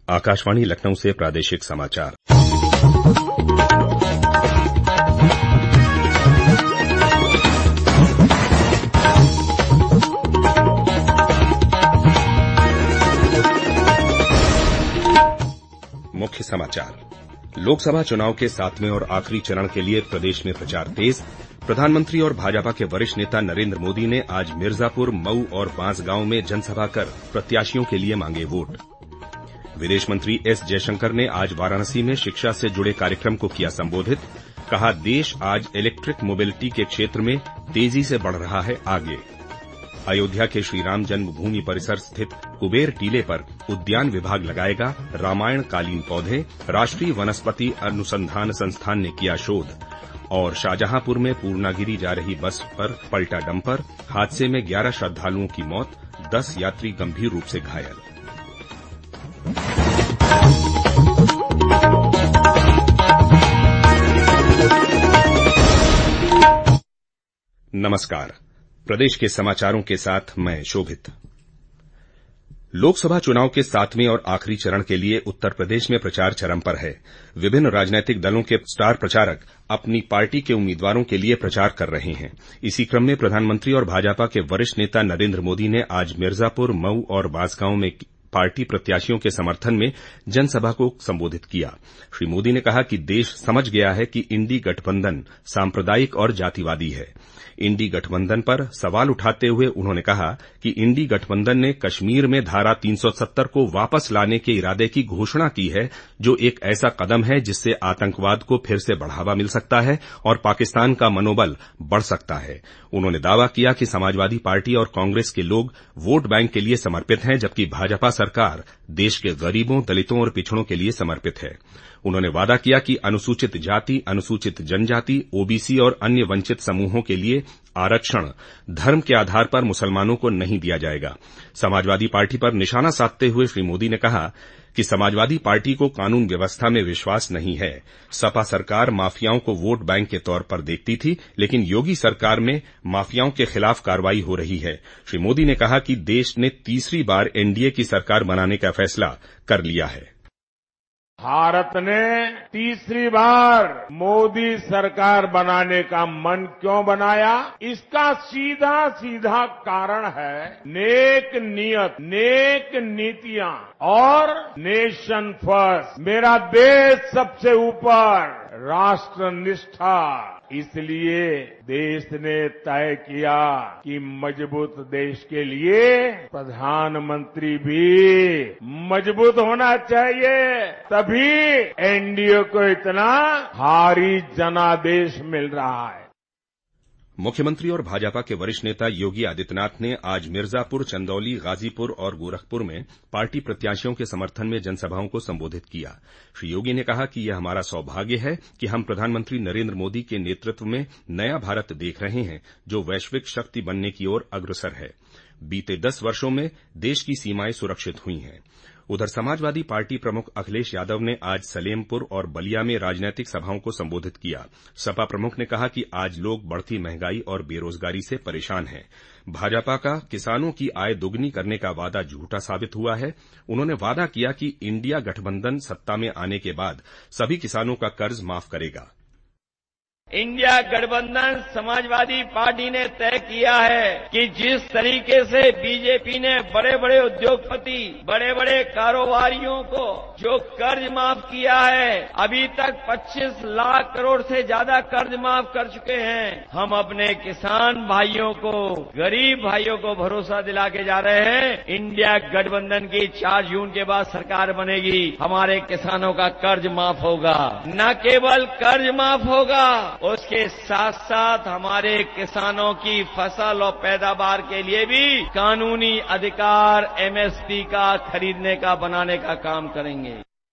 आकाशवाणी लखनऊ से प्रादेशिक समाचार। मुख्य समाचार। लोकसभा चुनाव के 7वें और आखिरी चरण के लिए प्रदेश में प्रचार तेज। प्रधानमंत्री और भाजपा के वरिष्ठ नेता नरेंद्र मोदी ने आज मिर्जापुर, मऊ और बांसगांव में जनसभा कर प्रत्याशियों के लिए मांगे वोट। विदेश मंत्री एस जयशंकर ने आज वाराणसी में शिक्षा से जुड़े कार्यक्रम को किया संबोधित। कहा, देश आज इलेक्ट्रिक मोबिलिटी के क्षेत्र में तेजी से बढ़ रहा है आगे। अयोध्या के श्रीराम जन्मभूमि परिसर स्थित कुबेर टीले पर उद्यान विभाग लगाएगा रामायण कालीन पौधे। राष्ट्रीय वनस्पति अनुसंधान संस्थान ने किया शोध। और शाहजहांपुर में पूर्णागिरी जा रही बस पर पलटा डंपर। हादसे में 11 श्रद्धालुओं की मौत, 10 यात्री गंभीर रूप से घायल। नमस्कार। प्रदेश के समाचारों के साथ मैं शोभित। लोकसभा चुनाव के 7वें और आखिरी चरण के लिए उत्तर प्रदेश में प्रचार चरम पर है। विभिन्न राजनीतिक दलों के स्टार प्रचारक अपनी पार्टी के उम्मीदवारों के लिए प्रचार कर रहे हैं। इसी क्रम में प्रधानमंत्री और भाजपा के वरिष्ठ नेता नरेंद्र मोदी ने आज मिर्जापुर, मऊ और बांसगांव में पार्टी प्रत्याशियों के समर्थन में जनसभा को संबोधित किया। श्री मोदी ने कहा कि देश समझ गया है कि इंडी गठबंधन सांप्रदायिक और जातिवादी है। इंडी गठबंधन पर सवाल उठाते हुए उन्होंने कहा कि इंडी गठबंधन ने कश्मीर में धारा 370 को वापस लाने के इरादे की घोषणा की है, जो एक ऐसा कदम है जिससे आतंकवाद को फिर से बढ़ावा मिल सकता है और पाकिस्तान का मनोबल बढ़ सकता है। उन्होंने दावा किया कि समाजवादी पार्टी और कांग्रेस के लोग वोट बैंक के लिए समर्पित हैं, जबकि भाजपा सरकार देश के गरीबों, दलितों और पिछड़ों के लिए समर्पित है। उन्होंने वादा किया कि अनुसूचित जाति, अनुसूचित जनजाति, ओबीसी और अन्य वंचित समूहों के लिए आरक्षण धर्म के आधार पर मुसलमानों को नहीं दिया जाएगा। समाजवादी पार्टी पर निशाना साधते हुए श्री मोदी ने कहा कि समाजवादी पार्टी को कानून व्यवस्था में विश्वास नहीं है। सपा सरकार माफियाओं को वोट बैंक के तौर पर देखती थी, लेकिन योगी सरकार में माफियाओं के खिलाफ कार्रवाई हो रही है। श्री मोदी ने कहा कि देश ने तीसरी बार एनडीए की सरकार बनाने का फैसला कर लिया है। भारत ने तीसरी बार मोदी सरकार बनाने का मन क्यों बनाया? इसका सीधा सीधा कारण है नेक नियत, नेक नीतियां और नेशन फर्स्ट, मेरा देश सबसे ऊपर, राष्ट्र निष्ठा। इसलिए देश ने तय किया कि मजबूत देश के लिए प्रधानमंत्री भी मजबूत होना चाहिए, तभी एनडीए को इतना भारी जनादेश मिल रहा है। मुख्यमंत्री और भाजपा के वरिष्ठ नेता योगी आदित्यनाथ ने आज मिर्जापुर, चंदौली, गाजीपुर और गोरखपुर में पार्टी प्रत्याशियों के समर्थन में जनसभाओं को संबोधित किया। श्री योगी ने कहा कि यह हमारा सौभाग्य है कि हम प्रधानमंत्री नरेंद्र मोदी के नेतृत्व में नया भारत देख रहे हैं, जो वैश्विक शक्ति बनने की ओर अग्रसर है। बीते 10 वर्षों में देश की सीमाएं सुरक्षित हुई हैं। उधर समाजवादी पार्टी प्रमुख अखिलेश यादव ने आज सलेमपुर और बलिया में राजनीतिक सभाओं को संबोधित किया। सपा प्रमुख ने कहा कि आज लोग बढ़ती महंगाई और बेरोजगारी से परेशान हैं। भाजपा का किसानों की आय दोगुनी करने का वादा झूठा साबित हुआ है। उन्होंने वादा किया कि इंडिया गठबंधन सत्ता में आने के बाद सभी किसानों का कर्ज माफ करेगा। इंडिया गठबंधन समाजवादी पार्टी ने तय किया है कि जिस तरीके से बीजेपी ने बड़े बड़े उद्योगपति, बड़े बड़े कारोबारियों को जो कर्ज माफ किया है, अभी तक 25 लाख करोड़ से ज्यादा कर्ज माफ कर चुके हैं। हम अपने किसान भाइयों को, गरीब भाइयों को भरोसा दिला के जा रहे हैं, इंडिया गठबंधन की 4 जून के बाद सरकार बनेगी, हमारे किसानों का कर्ज माफ होगा। न केवल कर्ज माफ होगा, उसके साथ साथ हमारे किसानों की फसल और पैदावार के लिए भी कानूनी अधिकार एमएसपी का खरीदने का, बनाने का काम करेंगे।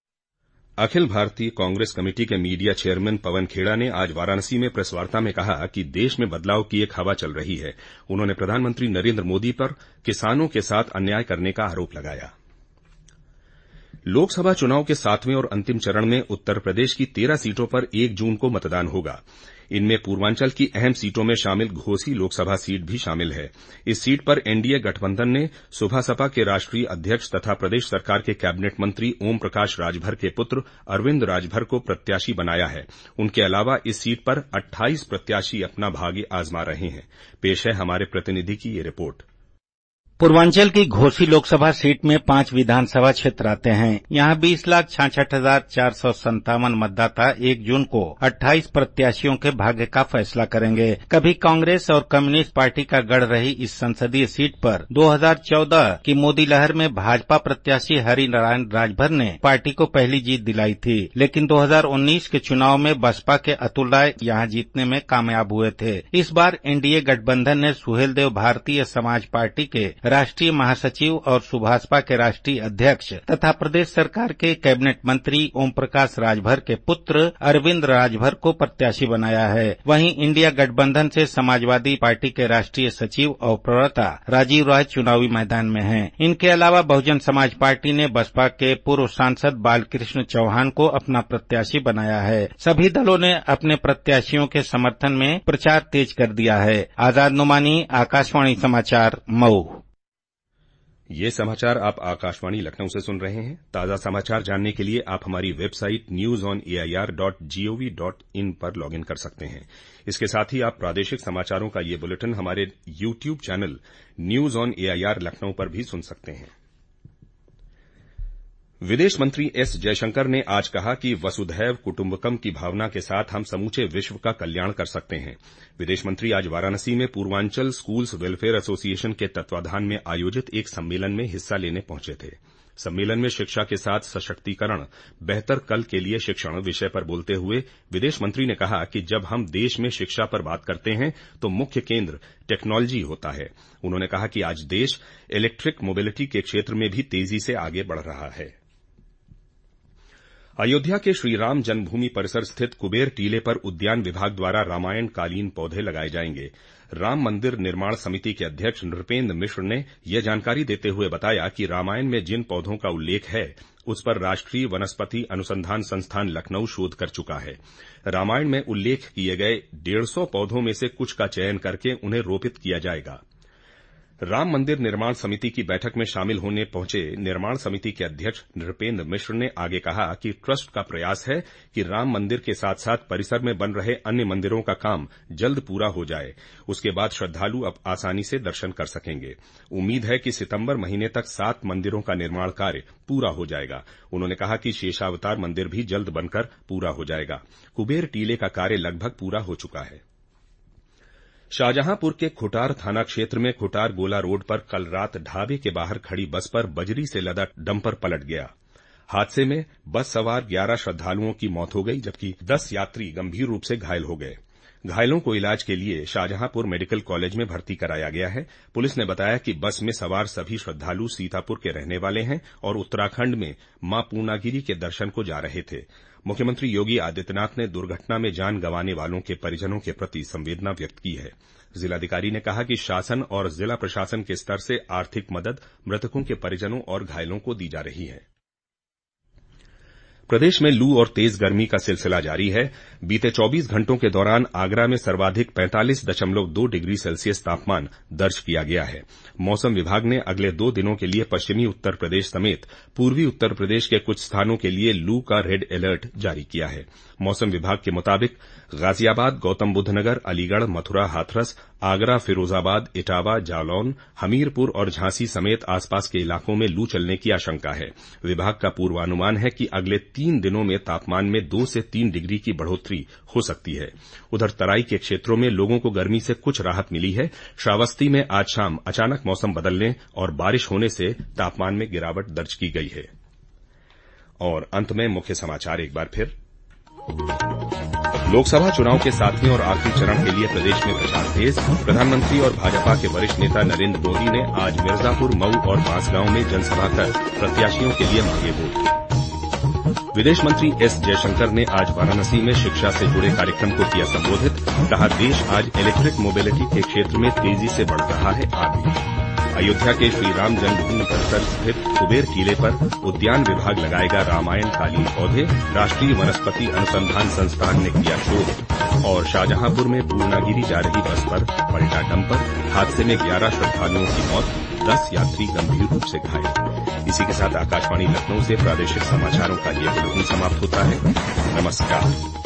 अखिल भारतीय कांग्रेस कमेटी के मीडिया चेयरमैन पवन खेड़ा ने आज वाराणसी में प्रेस वार्ता में कहा कि देश में बदलाव की एक हवा चल रही है। उन्होंने प्रधानमंत्री नरेंद्र मोदी पर किसानों के साथ अन्याय करने का आरोप लगाया। लोकसभा चुनाव के 7वें और अंतिम चरण में उत्तर प्रदेश की 13 सीटों पर 1 जून को मतदान होगा। इनमें पूर्वांचल की अहम सीटों में शामिल घोसी लोकसभा सीट भी शामिल है। इस सीट पर एनडीए गठबंधन ने सुभासपा के राष्ट्रीय अध्यक्ष तथा प्रदेश सरकार के कैबिनेट मंत्री ओम प्रकाश राजभर के पुत्र अरविंद राजभर को प्रत्याशी बनाया है। उनके अलावा इस सीट पर 28 प्रत्याशी अपना भाग्य आजमा रहे हैं। पेश है हमारे प्रतिनिधि की ये रिपोर्ट। पूर्वांचल की घोसी लोकसभा सीट में 5 विधानसभा क्षेत्र आते हैं। यहाँ 20,66,457 मतदाता 1 जून को 28 प्रत्याशियों के भाग्य का फैसला करेंगे। कभी कांग्रेस और कम्युनिस्ट पार्टी का गढ़ रही इस संसदीय सीट पर 2014 की मोदी लहर में भाजपा प्रत्याशी हरिनारायण राजभर ने पार्टी को पहली जीत दिलाई थी, लेकिन 2019 के चुनाव में बसपा के अतुल राय यहाँ जीतने में कामयाब हुए थे। इस बार एनडीए गठबंधन ने सुहेलदेव भारतीय समाज पार्टी के राष्ट्रीय महासचिव और सुभासपा के राष्ट्रीय अध्यक्ष तथा प्रदेश सरकार के कैबिनेट मंत्री ओम प्रकाश राजभर के पुत्र अरविंद राजभर को प्रत्याशी बनाया है। वहीं इंडिया गठबंधन से समाजवादी पार्टी के राष्ट्रीय सचिव और प्रवक्ता राजीव राय चुनावी मैदान में हैं। इनके अलावा बहुजन समाज पार्टी ने बसपा के पूर्व सांसद बालकृष्ण चौहान को अपना प्रत्याशी बनाया है। सभी दलों ने अपने प्रत्याशियों के समर्थन में प्रचार तेज कर दिया है। आजाद नुमानी, आकाशवाणी समाचार, मऊ। ये समाचार आप आकाशवाणी लखनऊ से सुन रहे हैं। ताजा समाचार जानने के लिए आप हमारी वेबसाइट newsonair.gov.in पर लॉगिन कर सकते हैं। इसके साथ ही आप प्रादेशिक समाचारों का ये बुलेटिन हमारे YouTube channel news on AIR Lucknow पर भी सुन सकते हैं। विदेश मंत्री एस जयशंकर ने आज कहा कि वसुधैव कुटुम्बकम की भावना के साथ हम समूचे विश्व का कल्याण कर सकते हैं। विदेश मंत्री आज वाराणसी में पूर्वांचल स्कूल्स वेलफेयर एसोसिएशन के तत्वाधान में आयोजित एक सम्मेलन में हिस्सा लेने पहुंचे थे। सम्मेलन में शिक्षा के साथ सशक्तिकरण, बेहतर कल के लिए शिक्षण विषय पर बोलते हुए विदेश मंत्री ने कहा कि जब हम देश में शिक्षा पर बात करते हैं तो मुख्य केंद्र टेक्नोलॉजी होता है। उन्होंने कहा कि आज देश इलेक्ट्रिक मोबिलिटी के क्षेत्र में भी तेजी से आगे बढ़ रहा है। अयोध्या के श्रीराम जन्मभूमि परिसर स्थित कुबेर टीले पर उद्यान विभाग द्वारा रामायण कालीन पौधे लगाए जाएंगे। राम मंदिर निर्माण समिति के अध्यक्ष नृपेंद्र मिश्र ने यह जानकारी देते हुए बताया कि रामायण में जिन पौधों का उल्लेख है उस पर राष्ट्रीय वनस्पति अनुसंधान संस्थान लखनऊ शोध कर चुका है। रामायण में उल्लेख किए गए 150 पौधों में से कुछ का चयन करके उन्हें रोपित किया जाएगा। राम मंदिर निर्माण समिति की बैठक में शामिल होने पहुंचे निर्माण समिति के अध्यक्ष नृपेंद्र मिश्र ने आगे कहा कि ट्रस्ट का प्रयास है कि राम मंदिर के साथ साथ परिसर में बन रहे अन्य मंदिरों का काम जल्द पूरा हो जाए। उसके बाद श्रद्धालु अब आसानी से दर्शन कर सकेंगे। उम्मीद है कि सितंबर महीने तक 7 मंदिरों का निर्माण कार्य पूरा हो जाएगा। उन्होंने कहा कि शेषावतार मंदिर भी जल्द बनकर पूरा हो जाएगा। कुबेर टीले का कार्य लगभग पूरा हो चुका है। शाहजहांपुर के खुटार थाना क्षेत्र में खुटार गोला रोड पर कल रात ढाबे के बाहर खड़ी बस पर बजरी से लदा डंपर पलट गया। हादसे में बस सवार 11 श्रद्धालुओं की मौत हो गई, जबकि 10 यात्री गंभीर रूप से घायल हो गए। घायलों को इलाज के लिए शाहजहांपुर मेडिकल कॉलेज में भर्ती कराया गया है। पुलिस ने बताया कि बस में सवार सभी श्रद्धालु सीतापुर के रहने वाले हैं और उत्तराखंड में मां पूर्णागिरी के दर्शन को जा रहे थे। मुख्यमंत्री योगी आदित्यनाथ ने दुर्घटना में जान गंवाने वालों के परिजनों के प्रति संवेदना व्यक्त की है। जिलाधिकारी ने कहा कि शासन और जिला प्रशासन के स्तर से आर्थिक मदद मृतकों के परिजनों और घायलों को दी जा रही है। प्रदेश में लू और तेज गर्मी का सिलसिला जारी है। बीते 24 घंटों के दौरान आगरा में सर्वाधिक 45.2 डिग्री सेल्सियस तापमान दर्ज किया गया है। मौसम विभाग ने अगले 2 दिनों के लिए पश्चिमी उत्तर प्रदेश समेत पूर्वी उत्तर प्रदेश के कुछ स्थानों के लिए लू का रेड अलर्ट जारी किया है। मौसम विभाग के मुताबिक गाजियाबाद, गौतम बुद्ध नगर, अलीगढ़, मथुरा, हाथरस, आगरा, फिरोजाबाद, इटावा, जालौन, हमीरपुर और झांसी समेत आसपास के इलाकों में लू चलने की आशंका है। विभाग का पूर्वानुमान है कि अगले 3 दिनों में तापमान में 2 से 3 डिग्री की बढ़ोतरी हो सकती है। उधर तराई के क्षेत्रों में लोगों को गर्मी से कुछ राहत मिली है। श्रावस्ती में आज शाम अचानक मौसम बदलने और बारिश होने से तापमान में गिरावट दर्ज की गई है। और अंत में मुख्य समाचार एक बार फिर। लोकसभा चुनाव के 7वें और आखिरी चरण के लिए प्रदेश में प्रचार तेज। प्रधानमंत्री और भाजपा के वरिष्ठ नेता नरेंद्र मोदी ने आज मिर्जापुर, मऊ और बांसगांव में जनसभा कर प्रत्याशियों के लिए मांगे वोट। विदेश मंत्री एस जयशंकर ने आज वाराणसी में शिक्षा से जुड़े कार्यक्रम को किया संबोधित। कहा, देश आज इलेक्ट्रिक मोबिलिटी के क्षेत्र में तेजी से बढ़ रहा है आगे। अयोध्या के श्री राम जन्मभूमि परिसर स्थित कुबेर किले पर उद्यान विभाग लगाएगा रामायण कालीन पौधे, राष्ट्रीय वनस्पति अनुसंधान संस्थान ने किया शोध। और शाहजहांपुर में पूर्णागिरी जा रही बस पर पलटा डंपर, हादसे में 11 श्रद्धालुओं की मौत, 10 यात्री गंभीर रूप से घायल। इसी के साथ आकाशवाणी लखनऊ से प्रादेशिक समाचारों का ये बुलेटिन समाप्त होता है। नमस्कार।